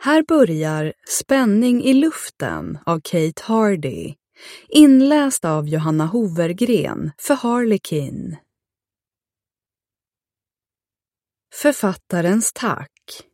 Här börjar Spänning i luften av Kate Hardy, inläst av Johanna Hovergren för Harlequin. Författarens tack.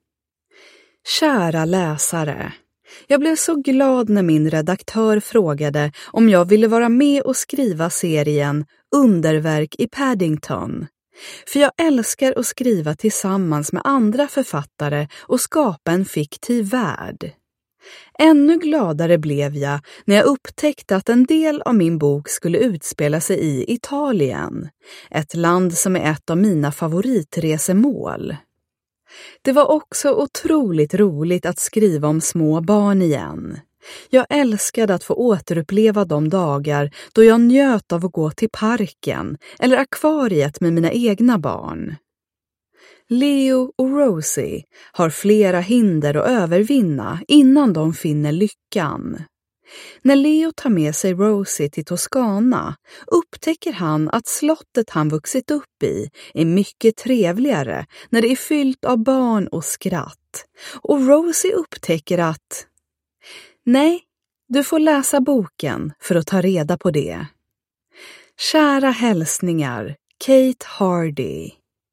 Kära läsare, jag blev så glad när min redaktör frågade om jag ville vara med och skriva serien Underverk i Paddington. För jag älskar att skriva tillsammans med andra författare och skapa en fiktiv värld. Ännu gladare blev jag när jag upptäckte att en del av min bok skulle utspela sig i Italien, ett land som är ett av mina favoritresemål. Det var också otroligt roligt att skriva om små barn igen. Jag älskade att få återuppleva de dagar då jag njöt av att gå till parken eller akvariet med mina egna barn. Leo och Rosie har flera hinder att övervinna innan de finner lyckan. När Leo tar med sig Rosie till Toscana upptäcker han att slottet han vuxit upp i är mycket trevligare när det är fyllt av barn och skratt. Och Rosie upptäcker att nej, du får läsa boken för att ta reda på det. Kära hälsningar, Kate Hardy.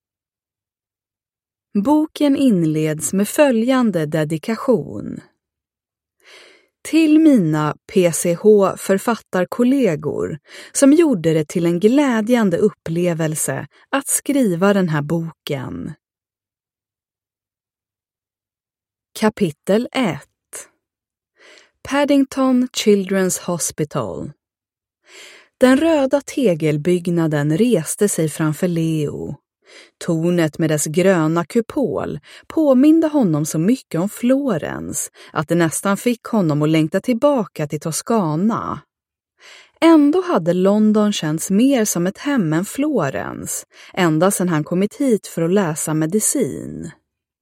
Boken inleds med följande dedikation. Till mina PCH-författarkollegor som gjorde det till en glädjande upplevelse att skriva den här boken. Kapitel 1. Paddington Children's Hospital. Den röda tegelbyggnaden reste sig framför Leo. Tornet med dess gröna kupol påminde honom så mycket om Florens att det nästan fick honom att längta tillbaka till Toscana. Ändå hade London känts mer som ett hem än Florens, ända sedan han kommit hit för att läsa medicin.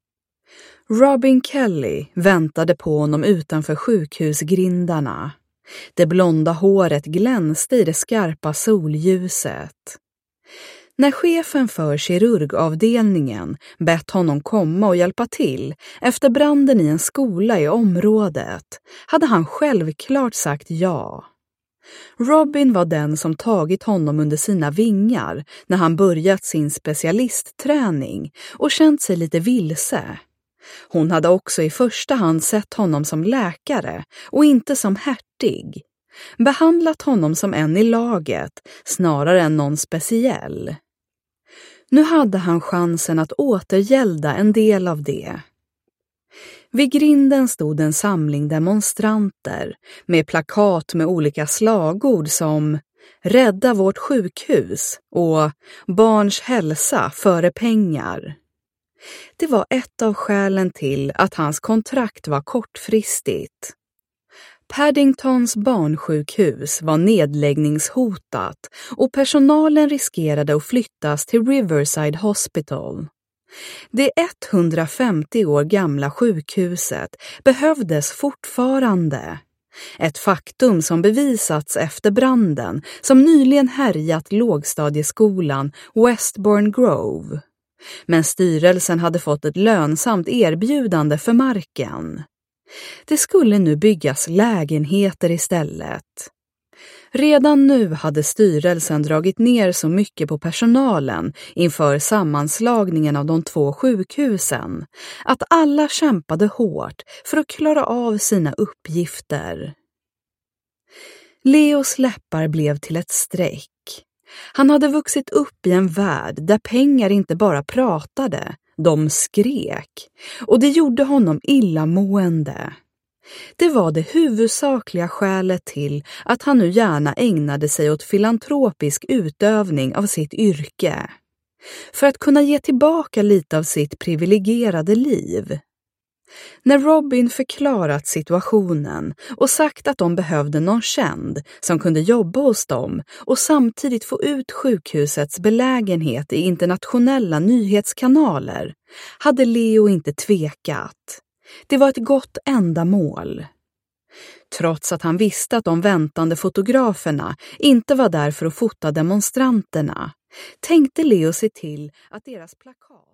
Robin Kelly väntade på honom utanför sjukhusgrindarna. Det blonda håret glänste i det skarpa solljuset. När chefen för kirurgavdelningen bett honom komma och hjälpa till efter branden i en skola i området hade han självklart sagt ja. Robin var den som tagit honom under sina vingar när han börjat sin specialistträning och känt sig lite vilse. Hon hade också i första hand sett honom som läkare och inte som hertig. Behandlat honom som en i laget snarare än någon speciell. Nu hade han chansen att återgälda en del av det. Vid grinden stod en samling demonstranter med plakat med olika slagord som "Rädda vårt sjukhus" och "Barns hälsa före pengar". Det var ett av skälen till att hans kontrakt var kortfristigt. Paddingtons barnsjukhus var nedläggningshotat och personalen riskerade att flyttas till Riverside Hospital. Det 150 år gamla sjukhuset behövdes fortfarande. Ett faktum som bevisats efter branden som nyligen härjat lågstadieskolan Westbourne Grove. Men styrelsen hade fått ett lönsamt erbjudande för marken. Det skulle nu byggas lägenheter istället. Redan nu hade styrelsen dragit ner så mycket på personalen inför sammanslagningen av de två sjukhusen att alla kämpade hårt för att klara av sina uppgifter. Leos läppar blev till ett streck. Han hade vuxit upp i en värld där pengar inte bara pratade, de skrek, och det gjorde honom illamående. Det var det huvudsakliga skälet till att han nu gärna ägnade sig åt filantropisk utövning av sitt yrke. För att kunna ge tillbaka lite av sitt privilegierade liv. När Robin förklarat situationen och sagt att de behövde någon känd som kunde jobba hos dem och samtidigt få ut sjukhusets belägenhet i internationella nyhetskanaler hade Leo inte tvekat. Det var ett gott ändamål. Trots att han visste att de väntande fotograferna inte var där för att fota demonstranterna tänkte Leo se till att deras plakat